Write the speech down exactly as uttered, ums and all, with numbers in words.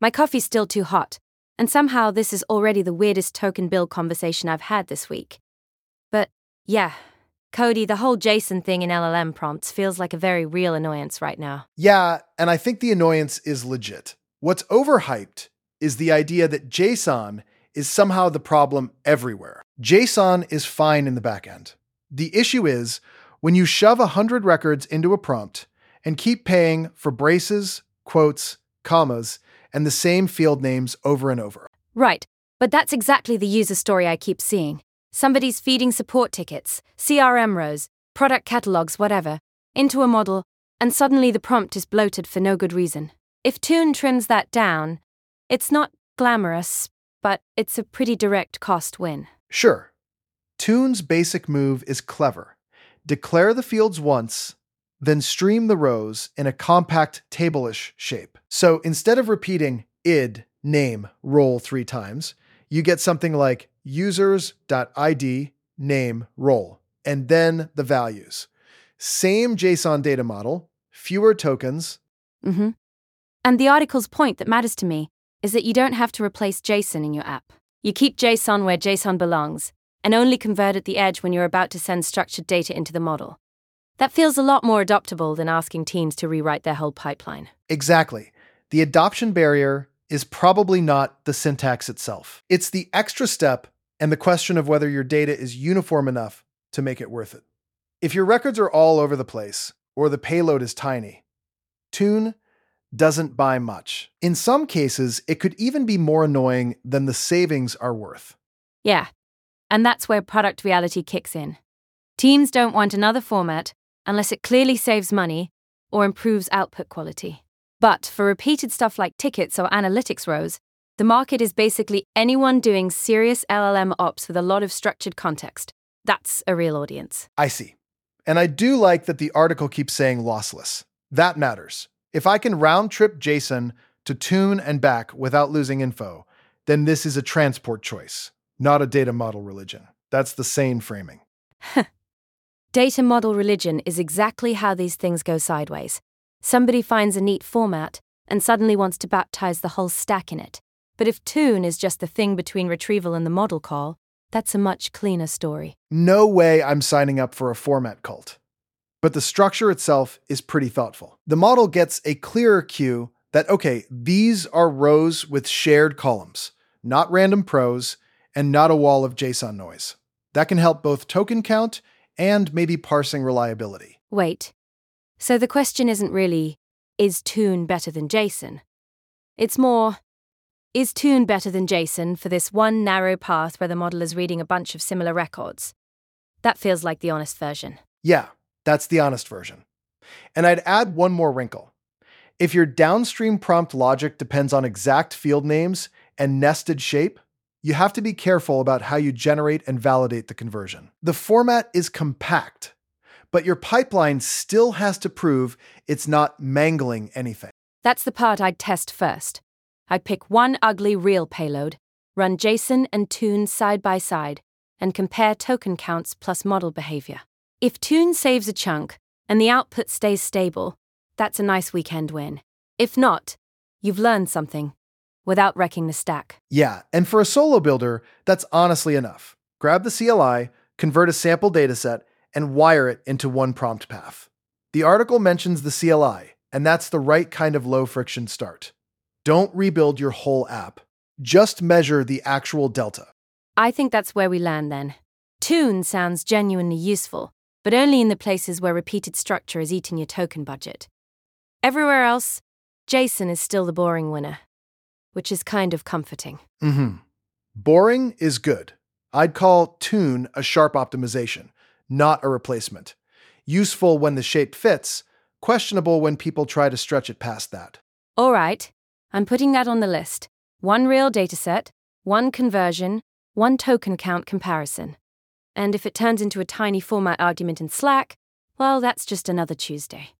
My coffee's still too hot, and somehow this is already the weirdest token build conversation I've had this week. But, yeah, Cody, the whole JSON thing in L L M prompts feels like a very real annoyance right now. Yeah, and I think the annoyance is legit. What's overhyped is the idea that JSON is somehow the problem everywhere. JSON is fine in the backend. The issue is when you shove one hundred records into a prompt and keep paying for braces, quotes, commas, and the same field names over and over. Right, but that's exactly the user story I keep seeing. Somebody's feeding support tickets, C R M rows, product catalogs, whatever, into a model, and suddenly the prompt is bloated for no good reason. If Tune trims that down, it's not glamorous, but it's a pretty direct cost win. Sure. Tune's basic move is clever. Declare the fields once, then stream the rows in a compact table-ish shape. So instead of repeating id, name, role three times, you get something like users.id, name, role, and then the values. Same JSON data model, fewer tokens. Mm-hmm. And the article's point that matters to me is that you don't have to replace JSON in your app. You keep JSON where JSON belongs, and only convert at the edge when you're about to send structured data into the model. That feels a lot more adoptable than asking teams to rewrite their whole pipeline. Exactly. The adoption barrier is probably not the syntax itself. It's the extra step and the question of whether your data is uniform enough to make it worth it. If your records are all over the place, or the payload is tiny, Tune doesn't buy much. In some cases, it could even be more annoying than the savings are worth. Yeah, and that's where product reality kicks in. Teams don't want another format unless it clearly saves money or improves output quality. But for repeated stuff like tickets or analytics rows, the market is basically anyone doing serious L L M ops with a lot of structured context. That's a real audience. I see. And I do like that the article keeps saying lossless. That matters. If I can round-trip JSON to Tune and back without losing info, then this is a transport choice, not a data model religion. That's the sane framing. Data model religion is exactly how these things go sideways. Somebody finds a neat format and suddenly wants to baptize the whole stack in it. But if Tune is just the thing between retrieval and the model call, that's a much cleaner story. No way I'm signing up for a format cult. But the structure itself is pretty thoughtful. The model gets a clearer cue that, okay, these are rows with shared columns, not random prose, and not a wall of JSON noise. That can help both token count and maybe parsing reliability. Wait. So the question isn't really, is Tune better than JSON? It's more, is Tune better than JSON for this one narrow path where the model is reading a bunch of similar records? That feels like the honest version. Yeah, that's the honest version. And I'd add one more wrinkle. If your downstream prompt logic depends on exact field names and nested shape, you have to be careful about how you generate and validate the conversion. The format is compact, but your pipeline still has to prove it's not mangling anything. That's the part I'd test first. I'd pick one ugly real payload, run JSON and Tune side by side, and compare token counts plus model behavior. If Tune saves a chunk and the output stays stable, that's a nice weekend win. If not, you've learned something without wrecking the stack. Yeah, and for a solo builder, that's honestly enough. Grab the C L I, convert a sample dataset, and wire it into one prompt path. The article mentions the C L I, and that's the right kind of low-friction start. Don't rebuild your whole app. Just measure the actual delta. I think that's where we land then. Tune sounds genuinely useful, but only in the places where repeated structure is eating your token budget. Everywhere else, JSON is still the boring winner, which is kind of comforting. Mm-hmm. Boring is good. I'd call Tune a sharp optimization, not a replacement. Useful when the shape fits, questionable when people try to stretch it past that. All right, I'm putting that on the list. One real dataset, one conversion, one token count comparison. And if it turns into a tiny format argument in Slack, well, that's just another Tuesday.